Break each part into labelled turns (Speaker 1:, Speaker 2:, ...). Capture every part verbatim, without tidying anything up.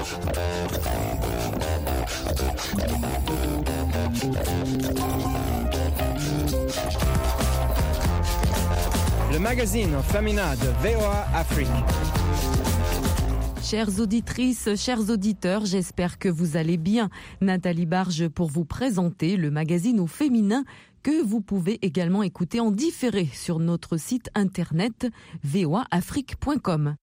Speaker 1: Le magazine féminin de V O A Afrique.
Speaker 2: Chères auditrices, chers auditeurs, j'espère que vous allez bien. Nathalie Barge pour vous présenter le magazine au féminin que vous pouvez également écouter en différé sur notre site internet v o a afrique point com.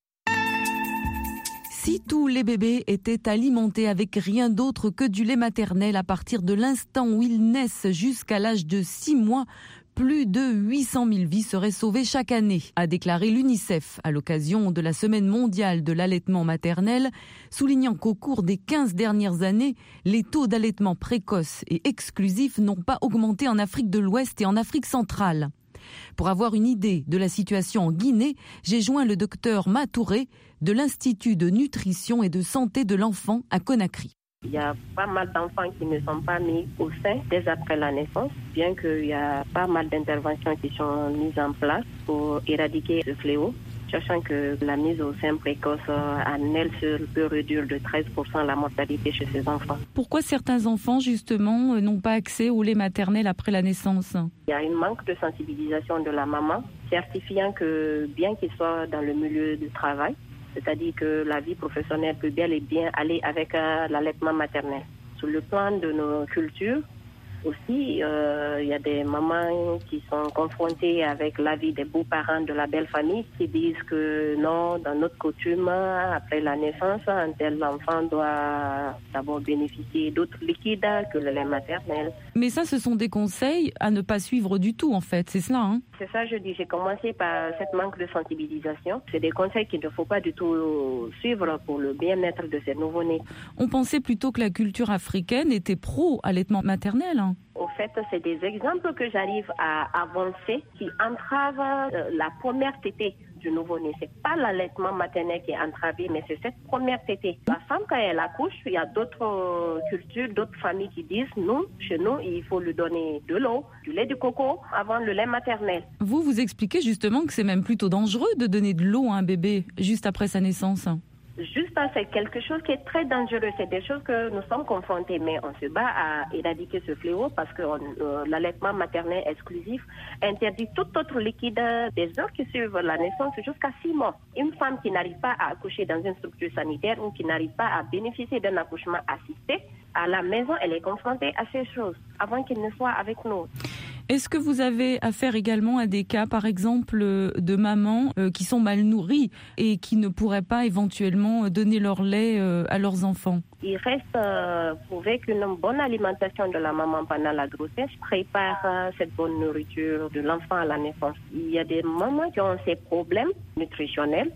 Speaker 2: Si tous les bébés étaient alimentés avec rien d'autre que du lait maternel à partir de l'instant où ils naissent jusqu'à l'âge de six mois, plus de huit cent mille vies seraient sauvées chaque année, a déclaré l'UNICEF à l'occasion de la Semaine mondiale de l'allaitement maternel, soulignant qu'au cours des quinze dernières années, les taux d'allaitement précoce et exclusif n'ont pas augmenté en Afrique de l'Ouest et en Afrique centrale. Pour avoir une idée de la situation en Guinée, j'ai joint le docteur Matouré de l'Institut de nutrition et de santé de l'enfant à Conakry.
Speaker 3: Il y a pas mal d'enfants qui ne sont pas mis au sein dès après la naissance, bien qu'il y a pas mal d'interventions qui sont mises en place pour éradiquer ce fléau, sachant que la mise au sein précoce en elle seule peut réduire de treize pour cent la mortalité chez ces enfants.
Speaker 2: Pourquoi certains enfants, justement, n'ont pas accès au lait maternel après la naissance ?
Speaker 3: Il y a un manque de sensibilisation de la maman, certifiant que bien qu'il soit dans le milieu du travail, c'est-à-dire que la vie professionnelle peut bel et bien aller avec euh, l'allaitement maternel. Sur le plan de nos cultures, aussi, euh, il y a des mamans qui sont confrontées avec la vie des beaux-parents de la belle famille qui disent que non, dans notre coutume, après la naissance, un tel enfant doit d'abord bénéficier d'autres liquides que le lait maternel.
Speaker 2: Mais ça, ce sont des conseils à ne pas suivre du tout, en fait, c'est cela, hein ?
Speaker 3: C'est ça, je dis. J'ai commencé par cette manque de sensibilisation. C'est des conseils qu'il ne faut pas du tout suivre pour le bien-être de ces nouveau-nés.
Speaker 2: On pensait plutôt que la culture africaine était pro-allaitement maternel, hein.
Speaker 3: Au fait, c'est des exemples que j'arrive à avancer qui entravent euh, la première tétée du nouveau-né. C'est pas l'allaitement maternel qui est entravé, mais c'est cette première tétée. La femme, quand elle accouche, il y a d'autres euh, cultures, d'autres familles qui disent, nous, chez nous, il faut lui donner de l'eau, du lait de coco avant le lait maternel.
Speaker 2: Vous, vous expliquez justement que c'est même plutôt dangereux de donner de l'eau à un bébé juste après sa naissance.
Speaker 3: Juste, c'est quelque chose qui est très dangereux. C'est des choses que nous sommes confrontés, mais on se bat à éradiquer ce fléau parce que euh, l'allaitement maternel exclusif interdit tout autre liquide des heures qui suivent la naissance jusqu'à six mois. Une femme qui n'arrive pas à accoucher dans une structure sanitaire ou qui n'arrive pas à bénéficier d'un accouchement assisté, à la maison, elle est confrontée à ces choses avant qu'elle ne soit avec nous.
Speaker 2: Est-ce que vous avez affaire également à des cas, par exemple, de mamans euh, qui sont mal nourries et qui ne pourraient pas éventuellement donner leur lait euh, à leurs enfants ?
Speaker 3: Il reste euh, prouvé qu'une bonne alimentation de la maman pendant la grossesse prépare euh, cette bonne nourriture de l'enfant à la naissance. Il y a des mamans qui ont ces problèmes nutritionnels,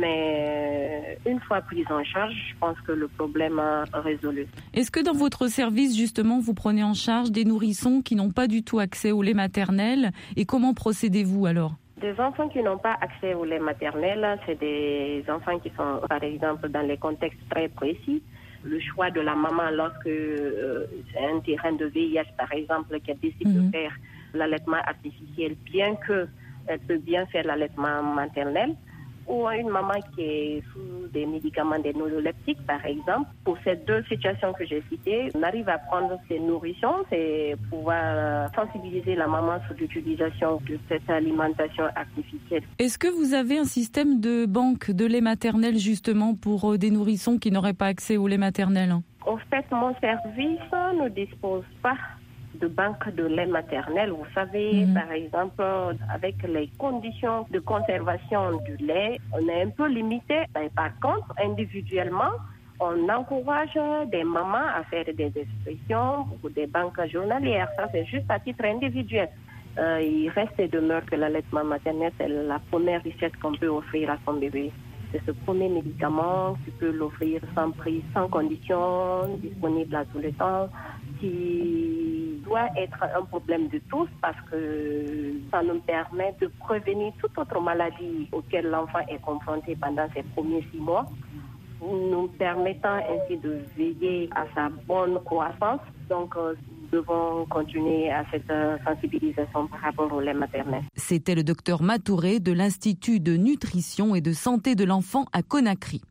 Speaker 3: mais une fois prise en charge, je pense que le problème est résolu.
Speaker 2: Est-ce que dans votre service, justement, vous prenez en charge des nourrissons qui n'ont pas du tout accès au lait maternel ? Et comment procédez-vous alors ?
Speaker 3: Des enfants qui n'ont pas accès au lait maternel, c'est des enfants qui sont, par exemple, dans les contextes très précis. Le choix de la maman lorsque euh, c'est un terrain de V I H, par exemple, qui décide mmh. de faire l'allaitement artificiel, bien qu'elle peut bien faire l'allaitement maternel, ou une maman qui est sous des médicaments, des neuroleptiques, par exemple. Pour ces deux situations que j'ai citées, on arrive à prendre ces nourrissons, c'est pouvoir sensibiliser la maman sur l'utilisation de cette alimentation artificielle.
Speaker 2: Est-ce que vous avez un système de banque de lait maternel, justement, pour des nourrissons qui n'auraient pas accès au lait maternel ?
Speaker 3: En fait, mon service ne dispose pas de banque de lait maternel. Vous savez, mmh. par exemple, avec les conditions de conservation du lait, on est un peu limité. Mais par contre, individuellement, on encourage des mamans à faire des expressions ou des banques journalières. Ça, c'est juste à titre individuel. Euh, il reste et demeure que l'allaitement maternel, c'est la première richesse qu'on peut offrir à son bébé. C'est ce premier médicament, tu peux l'offrir sans prix, sans condition, disponible à tout le temps, qui doit être un problème de tous parce que ça nous permet de prévenir toute autre maladie auquel l'enfant est confronté pendant ses premiers six mois, nous permettant ainsi de veiller à sa bonne croissance. Donc, nous devons continuer à cette sensibilisation par rapport au lait maternel.
Speaker 2: C'était le docteur Matouré de l'Institut de nutrition et de santé de l'enfant à Conakry.